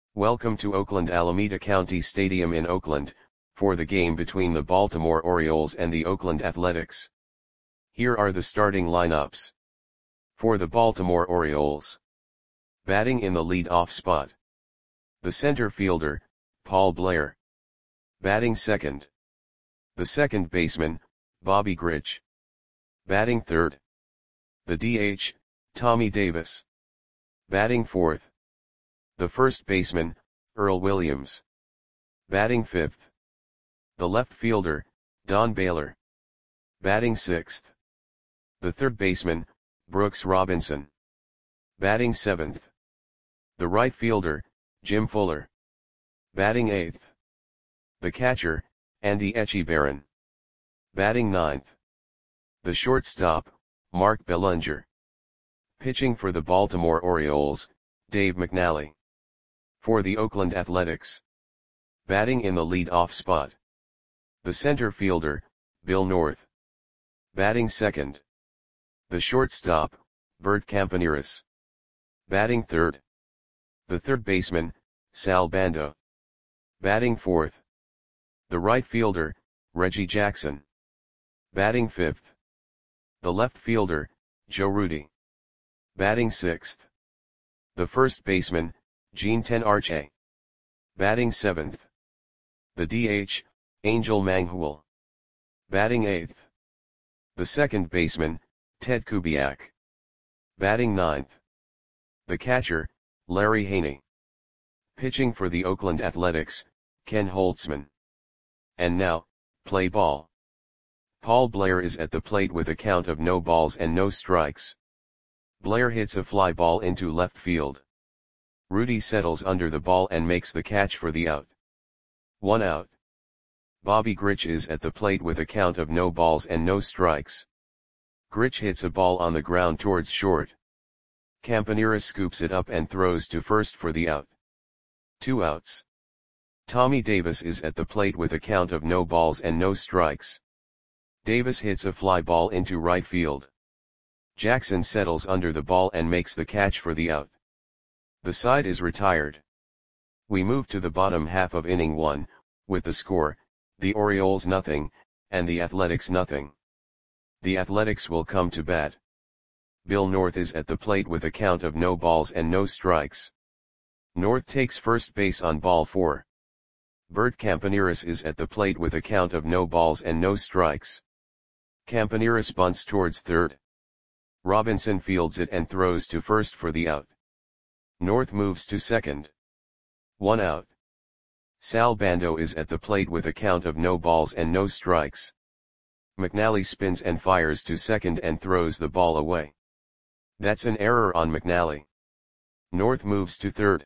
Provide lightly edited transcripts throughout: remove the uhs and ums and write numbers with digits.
Welcome to Oakland Alameda County Stadium in Oakland, for the game between the Baltimore Orioles and the Oakland Athletics. Here are the starting lineups. For the Baltimore Orioles. Batting in the lead-off spot. The center fielder, Paul Blair. Batting second. The second baseman, Bobby Grich. Batting third. The DH, Tommy Davis. Batting fourth. The first baseman, Earl Williams. Batting fifth. The left fielder, Don Baylor. Batting sixth. The third baseman, Brooks Robinson. Batting seventh. The right fielder, Jim Fuller. Batting eighth. The catcher, Andy Etchebarren. Batting ninth. The shortstop, Mark Belanger. Pitching for the Baltimore Orioles, Dave McNally. For the Oakland Athletics. Batting in the lead-off spot. The center fielder, Bill North. Batting second. The shortstop, Bert Campaneris. Batting third. The third baseman, Sal Bando. Batting fourth. The right fielder, Reggie Jackson. Batting fifth. The left fielder, Joe Rudi. Batting sixth. The first baseman, Gene Tenarche. Batting seventh. The DH, Angel Manghul. Batting eighth. The second baseman, Ted Kubiak. Batting ninth. The catcher, Larry Haney. Pitching for the Oakland Athletics, Ken Holtzman. And now, play ball. Paul Blair is at the plate with a count of no balls and no strikes. Blair hits a fly ball into left field. Rudi settles under the ball and makes the catch for the out. 1 out. Bobby Grich is at the plate with a count of no balls and no strikes. Grich hits a ball on the ground towards short. Campaneris scoops it up and throws to first for the out. 2 outs. Tommy Davis is at the plate with a count of no balls and no strikes. Davis hits a fly ball into right field. Jackson settles under the ball and makes the catch for the out. The side is retired. We move to the bottom half of inning 1, with the score, the Orioles nothing, and the Athletics nothing. The Athletics will come to bat. Bill North is at the plate with a count of no balls and no strikes. North takes first base on ball 4. Bert Campaneris is at the plate with a count of no balls and no strikes. Campaneris bunts towards third. Robinson fields it and throws to first for the out. North moves to second. 1 out. Sal Bando is at the plate with a count of no balls and no strikes. McNally spins and fires to second and throws the ball away. That's an error on McNally. North moves to third.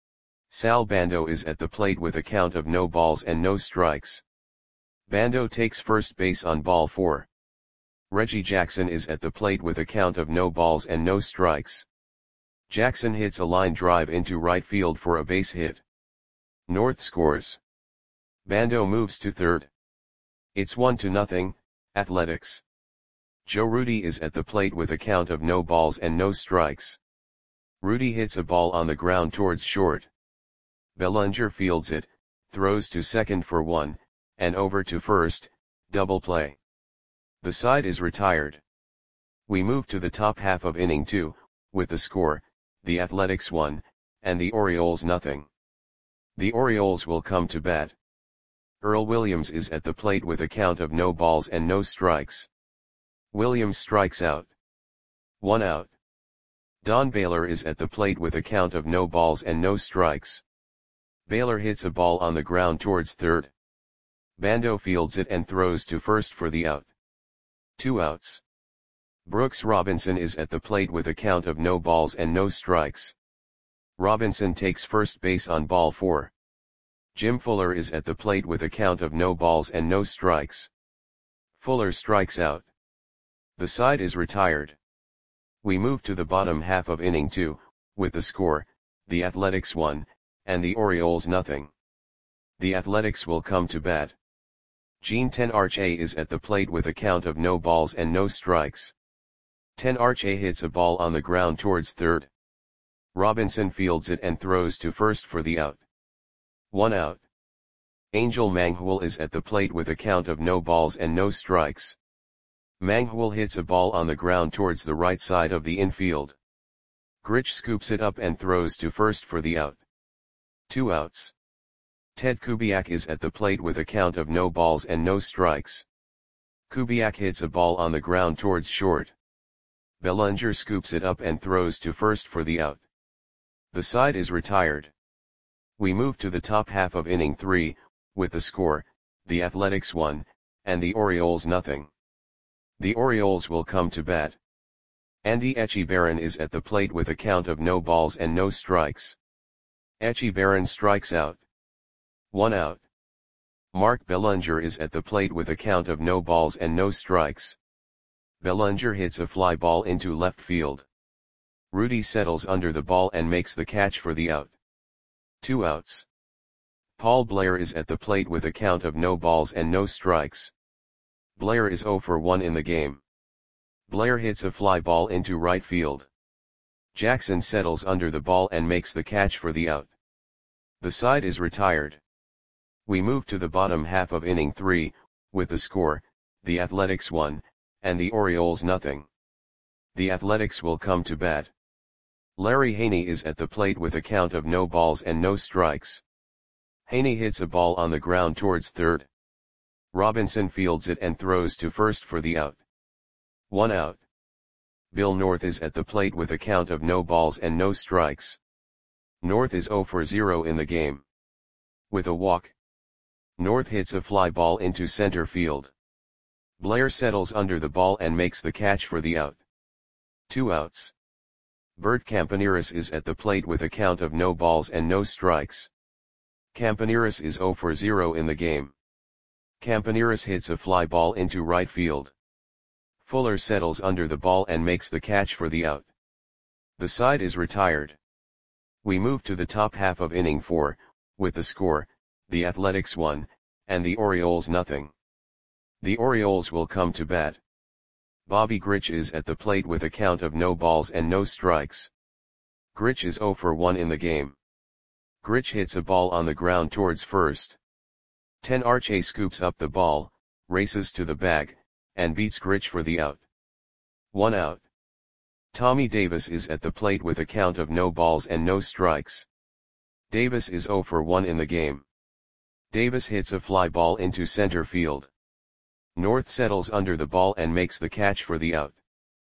Sal Bando is at the plate with a count of no balls and no strikes. Bando takes first base on ball 4. Reggie Jackson is at the plate with a count of no balls and no strikes. Jackson hits a line drive into right field for a base hit. North scores. Bando moves to third. It's 1-0, Athletics. Joe Rudi is at the plate with a count of no balls and no strikes. Rudi hits a ball on the ground towards short. Belanger fields it, throws to second for 1, and over to first, double play. The side is retired. We move to the top half of inning 2, with the score, the Athletics 1, and the Orioles nothing. The Orioles will come to bat. Earl Williams is at the plate with a count of no balls and no strikes. Williams strikes out. 1 out. Don Baylor is at the plate with a count of no balls and no strikes. Baylor hits a ball on the ground towards third. Bando fields it and throws to first for the out. 2 outs. Brooks Robinson is at the plate with a count of no balls and no strikes. Robinson takes first base on ball 4. Jim Fuller is at the plate with a count of no balls and no strikes. Fuller strikes out. The side is retired. We move to the bottom half of inning 2, with the score, the Athletics 1, and the Orioles nothing. The Athletics will come to bat. Gene Tenarche is at the plate with a count of no balls and no strikes. Tenarche hits a ball on the ground towards third. Robinson fields it and throws to first for the out. 1 out. Angel Manghwal is at the plate with a count of no balls and no strikes. Manghwal hits a ball on the ground towards the right side of the infield. Grich scoops it up and throws to first for the out. 2 outs. Ted Kubiak is at the plate with a count of no balls and no strikes. Kubiak hits a ball on the ground towards short. Bellinger scoops it up and throws to first for the out. The side is retired. We move to the top half of inning 3, with the score, the Athletics 1, and the Orioles nothing. The Orioles will come to bat. Andy Echebarren is at the plate with a count of no balls and no strikes. Echebarren strikes out. 1 out. Mark Bellinger is at the plate with a count of no balls and no strikes. Bellinger hits a fly ball into left field. Rudy settles under the ball and makes the catch for the out. 2 outs. Paul Blair is at the plate with a count of no balls and no strikes. Blair is 0 for 1 in the game. Blair hits a fly ball into right field. Jackson settles under the ball and makes the catch for the out. The side is retired. We move to the bottom half of inning 3, with the score, the Athletics 1, and the Orioles nothing. The Athletics will come to bat. Larry Haney is at the plate with a count of no balls and no strikes. Haney hits a ball on the ground towards third. Robinson fields it and throws to first for the out. 1 out. Bill North is at the plate with a count of no balls and no strikes. North is 0 for 0 in the game. With a walk, North hits a fly ball into center field. Blair settles under the ball and makes the catch for the out. 2 outs. Bert Campaneris is at the plate with a count of no balls and no strikes. Campaneris is 0 for 0 in the game. Campaneris hits a fly ball into right field. Fuller settles under the ball and makes the catch for the out. The side is retired. We move to the top half of inning 4, with the score, the Athletics 1, and the Orioles nothing. The Orioles will come to bat. Bobby Grich is at the plate with a count of no balls and no strikes. Grich is 0 for 1 in the game. Grich hits a ball on the ground towards first. Ten Arche scoops up the ball, races to the bag, and beats Grich for the out. 1 out. Tommy Davis is at the plate with a count of no balls and no strikes. Davis is 0 for 1 in the game. Davis hits a fly ball into center field. North settles under the ball and makes the catch for the out.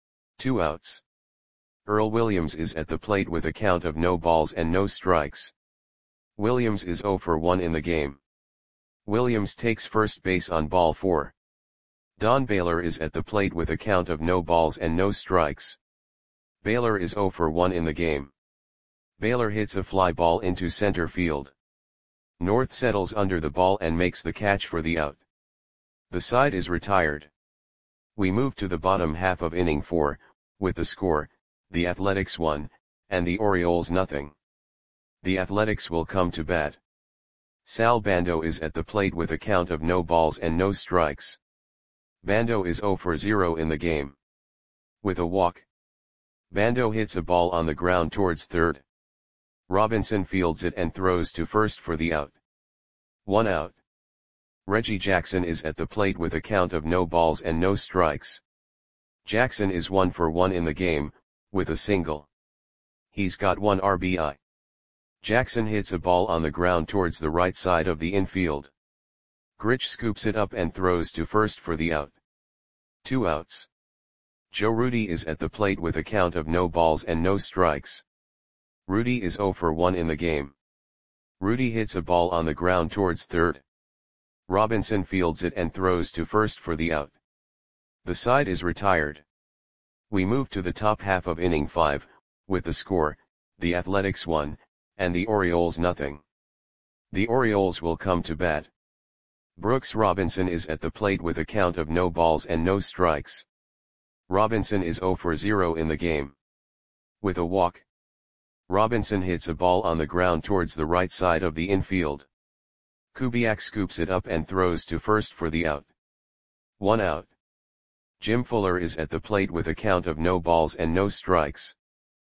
2 outs. Earl Williams is at the plate with a count of no balls and no strikes. Williams is 0 for 1 in the game. Williams takes first base on ball 4. Don Baylor is at the plate with a count of no balls and no strikes. Baylor is 0 for 1 in the game. Baylor hits a fly ball into center field. North settles under the ball and makes the catch for the out. The side is retired. We move to the bottom half of inning 4, with the score, the Athletics 1, and the Orioles nothing. The Athletics will come to bat. Sal Bando is at the plate with a count of no balls and no strikes. Bando is 0 for 0 in the game. With a walk, Bando hits a ball on the ground towards third. Robinson fields it and throws to first for the out. 1 out. Reggie Jackson is at the plate with a count of no balls and no strikes. Jackson is 1 for 1 in the game, with a single. He's got 1 RBI. Jackson hits a ball on the ground towards the right side of the infield. Grich scoops it up and throws to first for the out. 2 outs. Joe Rudi is at the plate with a count of no balls and no strikes. Rudi is 0 for 1 in the game. Rudi hits a ball on the ground towards third. Robinson fields it and throws to first for the out. The side is retired. We move to the top half of inning 5, with the score, the Athletics 1, and the Orioles nothing. The Orioles will come to bat. Brooks Robinson is at the plate with a count of no balls and no strikes. Robinson is 0 for 0 in the game. With a walk, Robinson hits a ball on the ground towards the right side of the infield. Kubiak scoops it up and throws to first for the out. 1 out. Jim Fuller is at the plate with a count of no balls and no strikes.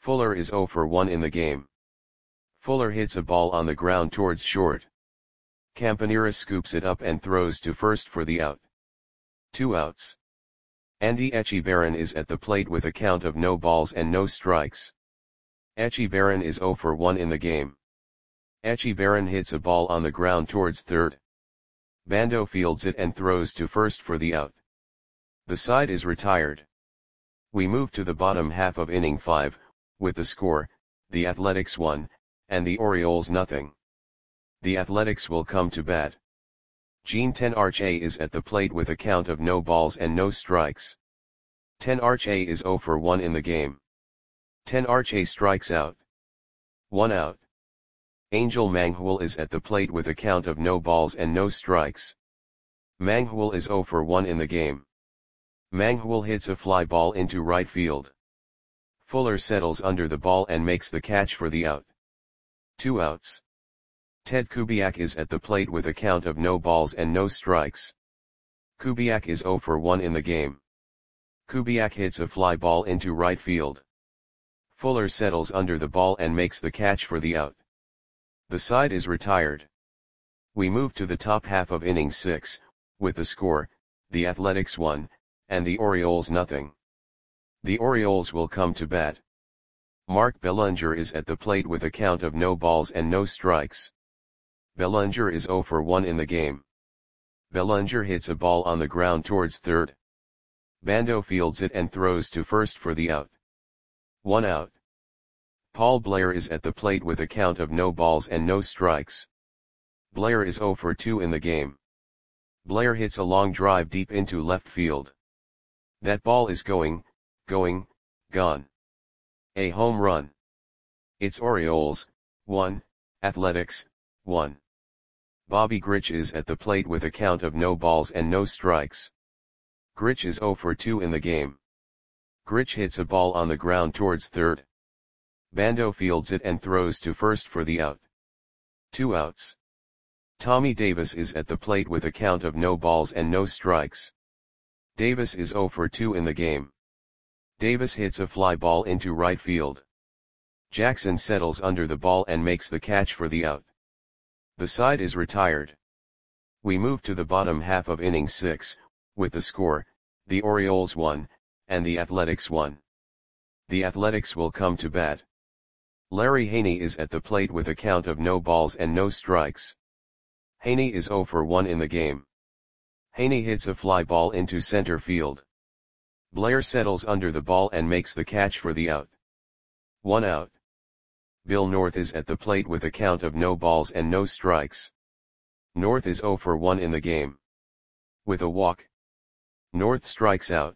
Fuller is 0 for 1 in the game. Fuller hits a ball on the ground towards short. Campaneris scoops it up and throws to first for the out. 2 outs. Andy Echebarren is at the plate with a count of no balls and no strikes. Echebarren is 0 for 1 in the game. Echebarren hits a ball on the ground towards third. Bando fields it and throws to first for the out. The side is retired. We move to the bottom half of inning 5, with the score, the Athletics 1, and the Orioles nothing. The Athletics will come to bat. Jean Tenarche is at the plate with a count of no balls and no strikes. Tenarche is 0 for 1 in the game. Tenarche strikes out. 1 out. Angel Manghul is at the plate with a count of no balls and no strikes. Manghul is 0 for 1 in the game. Manghul hits a fly ball into right field. Fuller settles under the ball and makes the catch for the out. 2 outs. Ted Kubiak is at the plate with a count of no balls and no strikes. Kubiak is 0 for 1 in the game. Kubiak hits a fly ball into right field. Fuller settles under the ball and makes the catch for the out. The side is retired. We move to the top half of inning 6, with the score, the Athletics 1, and the Orioles nothing. The Orioles will come to bat. Mark Bellinger is at the plate with a count of no balls and no strikes. Bellinger is 0 for 1 in the game. Bellinger hits a ball on the ground towards third. Bando fields it and throws to first for the out. 1 out. Paul Blair is at the plate with a count of no balls and no strikes. Blair is 0 for 2 in the game. Blair hits a long drive deep into left field. That ball is gone. A home run. It's Orioles, 1, Athletics, 1. Bobby Grich is at the plate with a count of no balls and no strikes. Grich is 0 for 2 in the game. Grich hits a ball on the ground towards third. Bando fields it and throws to first for the out. 2 outs. Tommy Davis is at the plate with a count of no balls and no strikes. Davis is 0 for 2 in the game. Davis hits a fly ball into right field. Jackson settles under the ball and makes the catch for the out. The side is retired. We move to the bottom half of inning 6, with the score, the Orioles 1, and the Athletics 1. The Athletics will come to bat. Larry Haney is at the plate with a count of no balls and no strikes. Haney is 0 for 1 in the game. Haney hits a fly ball into center field. Blair settles under the ball and makes the catch for the out. 1 out. Bill North is at the plate with a count of no balls and no strikes. North is 0 for 1 in the game. With a walk, North strikes out.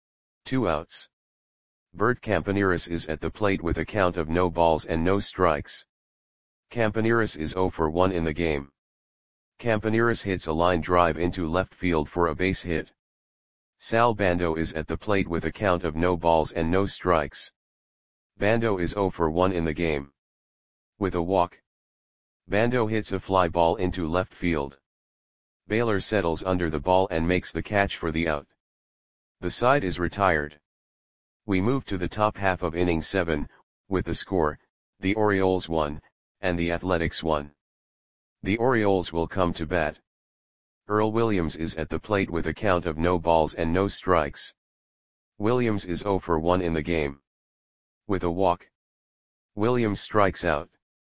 2 outs. Bert Campaneris is at the plate with a count of no balls and no strikes. Campaneris is 0 for 1 in the game. Campaneris hits a line drive into left field for a base hit. Sal Bando is at the plate with a count of no balls and no strikes. Bando is 0 for 1 in the game. With a walk, Bando hits a fly ball into left field. Baylor settles under the ball and makes the catch for the out. The side is retired. We move to the top half of inning 7, with the score, the Orioles 1, and the Athletics 1. The Orioles will come to bat. Earl Williams is at the plate with a count of no balls and no strikes. Williams is 0 for 1 in the game. With a walk, Williams strikes out.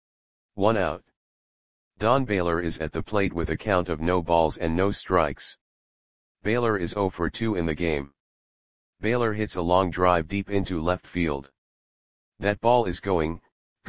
1 out. Don Baylor is at the plate with a count of no balls and no strikes. Baylor is 0 for 2 in the game. Baylor hits a long drive deep into left field. That ball is gone.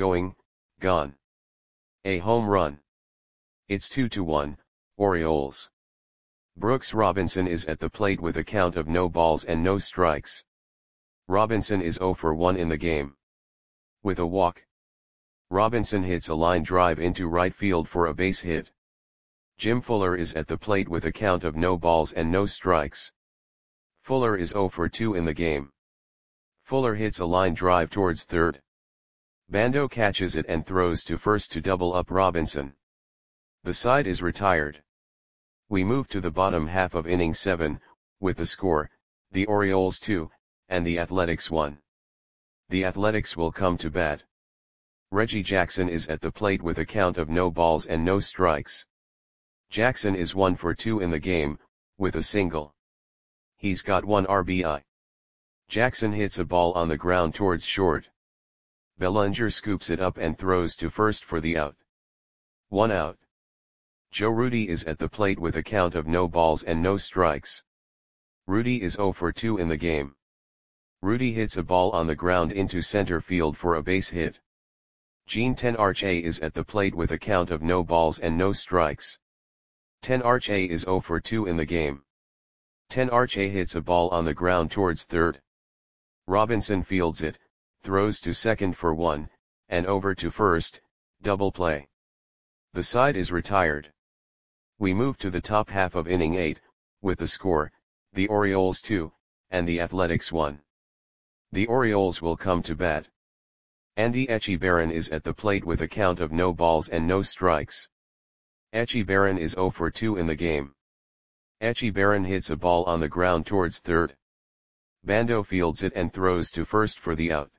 A home run. It's 2-1, Orioles. Brooks Robinson is at the plate with a count of no balls and no strikes. Robinson is 0 for 1 in the game. With a walk, Robinson hits a line drive into right field for a base hit. Jim Fuller is at the plate with a count of no balls and no strikes. Fuller is 0 for 2 in the game. Fuller hits a line drive towards third. Bando catches it and throws to first to double up Robinson. The side is retired. We move to the bottom half of inning 7, with the score, the Orioles 2, and the Athletics 1. The Athletics will come to bat. Reggie Jackson is at the plate with a count of no balls and no strikes. Jackson is 1 for 2 in the game, with a single. He's got 1 RBI. Jackson hits a ball on the ground towards short. Bellinger scoops it up and throws to first for the out. 1 out. Joe Rudi is at the plate with a count of no balls and no strikes. Rudi is 0 for 2 in the game. Rudi hits a ball on the ground into center field for a base hit. Gene Tenarche is at the plate with a count of no balls and no strikes. Tenarche is 0 for 2 in the game. Tenarche hits a ball on the ground towards third. Robinson fields it, throws to second for 1, and over to first, double play. The side is retired. We move to the top half of inning 8, with the score, the Orioles 2, and the Athletics 1. The Orioles will come to bat. Andy Etchebarren is at the plate with a count of no balls and no strikes. Etchebarren is 0 for 2 in the game. Etchebarren hits a ball on the ground towards third. Bando fields it and throws to first for the out.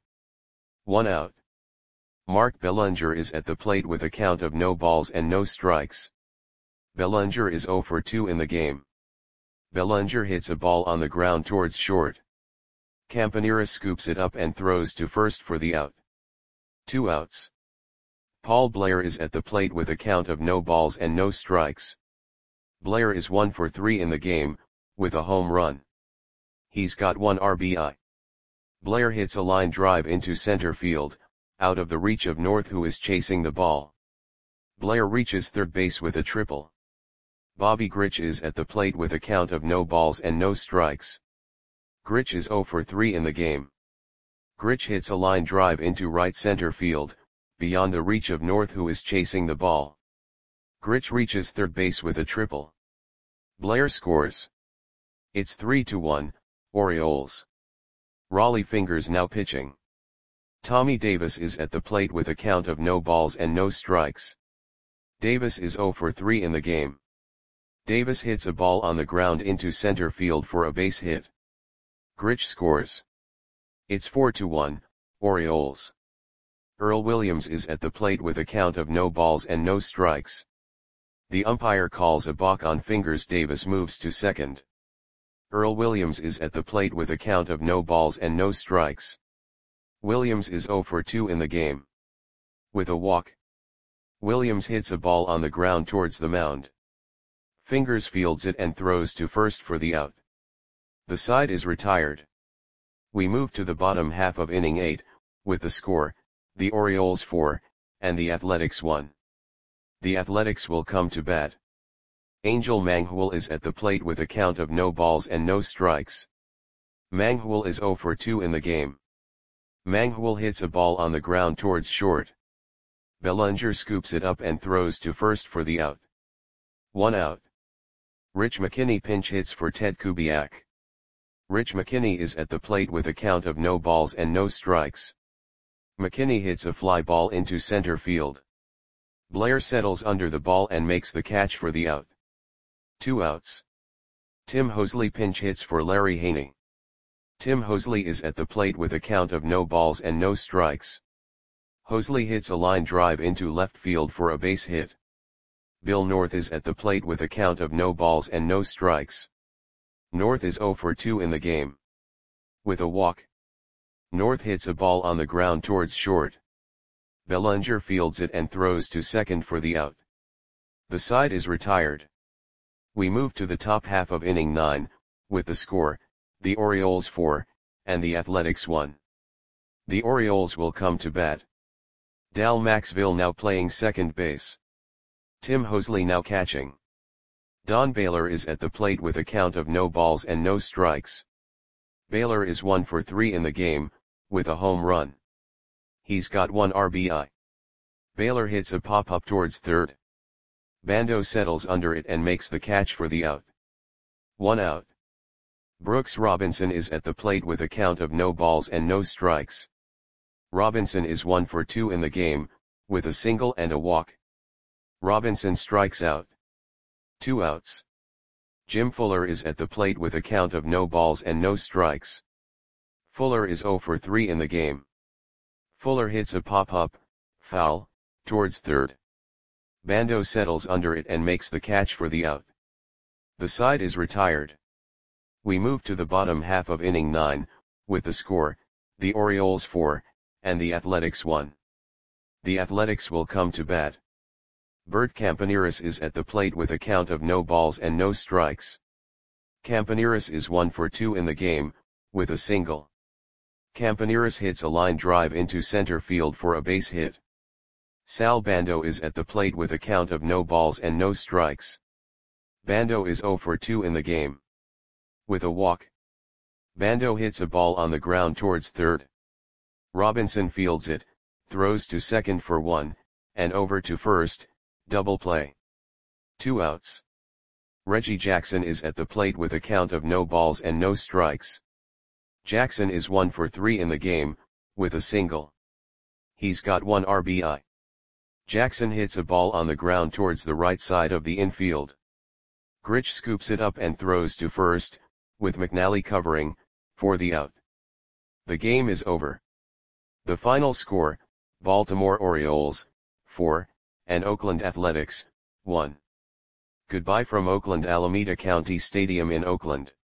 1 out. Mark Bellinger is at the plate with a count of no balls and no strikes. Bellinger is 0 for 2 in the game. Bellinger hits a ball on the ground towards short. Campanera scoops it up and throws to first for the out. 2 outs. Paul Blair is at the plate with a count of no balls and no strikes. Blair is 1 for 3 in the game, with a home run. He's got 1 RBI. Blair hits a line drive into center field, out of the reach of North, who is chasing the ball. Blair reaches third base with a triple. Bobby Grich is at the plate with a count of no balls and no strikes. Grich is 0 for 3 in the game. Grich hits a line drive into right center field, beyond the reach of North, who is chasing the ball. Grich reaches third base with a triple. Blair scores. It's 3-1, Orioles. Raleigh Fingers now pitching. Tommy Davis is at the plate with a count of no balls and no strikes. Davis is 0 for 3 in the game. Davis hits a ball on the ground into center field for a base hit. Grich scores. It's 4-1, Orioles. Earl Williams is at the plate with a count of no balls and no strikes. The umpire calls a balk on Fingers. Davis moves to second. Earl Williams is at the plate with a count of no balls and no strikes. Williams is 0 for 2 in the game. With a walk. Williams hits a ball on the ground towards the mound. Fingers fields it and throws to first for the out. The side is retired. We move to the bottom half of inning 8, with the score, the Orioles 4, and the Athletics 1. The Athletics will come to bat. Angel Manghul is at the plate with a count of no balls and no strikes. Manghul is 0 for 2 in the game. Manghul hits a ball on the ground towards short. Bellinger scoops it up and throws to first for the out. 1 out. Rich McKinney pinch hits for Ted Kubiak. Rich McKinney is at the plate with a count of no balls and no strikes. McKinney hits a fly ball into center field. Blair settles under the ball and makes the catch for the out. 2 outs. Tim Hosley pinch hits for Larry Haney. Tim Hosley is at the plate with a count of no balls and no strikes. Hosley hits a line drive into left field for a base hit. Bill North is at the plate with a count of no balls and no strikes. North is 0 for 2 in the game. With a walk. North hits a ball on the ground towards short. Bellinger fields it and throws to second for the out. The side is retired. We move to the top half of inning 9, with the score, the Orioles 4, and the Athletics 1. The Orioles will come to bat. Dal Maxville now playing second base. Tim Hosley now catching. Don Baylor is at the plate with a count of no balls and no strikes. Baylor is 1 for 3 in the game, with a home run. He's got 1 RBI. Baylor hits a pop-up towards third. Bando settles under it and makes the catch for the out. 1 out. Brooks Robinson is at the plate with a count of no balls and no strikes. Robinson is 1 for 2 in the game, with a single and a walk. Robinson strikes out. 2 outs. Jim Fuller is at the plate with a count of no balls and no strikes. Fuller is 0 for 3 in the game. Fuller hits a pop-up, foul, towards third. Bando settles under it and makes the catch for the out. The side is retired. We move to the bottom half of inning 9, with the score, the Orioles 4, and the Athletics 1. The Athletics will come to bat. Bert Campaneris is at the plate with a count of no balls and no strikes. Campaneris is 1 for 2 in the game, with a single. Campaneris hits a line drive into center field for a base hit. Sal Bando is at the plate with a count of no balls and no strikes. Bando is 0 for 2 in the game. With a walk. Bando hits a ball on the ground towards third. Robinson fields it, throws to second for 1, and over to first, double play. 2 outs. Reggie Jackson is at the plate with a count of no balls and no strikes. Jackson is 1 for 3 in the game, with a single. He's got 1 RBI. Jackson hits a ball on the ground towards the right side of the infield. Grich scoops it up and throws to first, with McNally covering, for the out. The game is over. The final score, Baltimore Orioles, 4, and Oakland Athletics, 1. Goodbye from Oakland Alameda County Stadium in Oakland.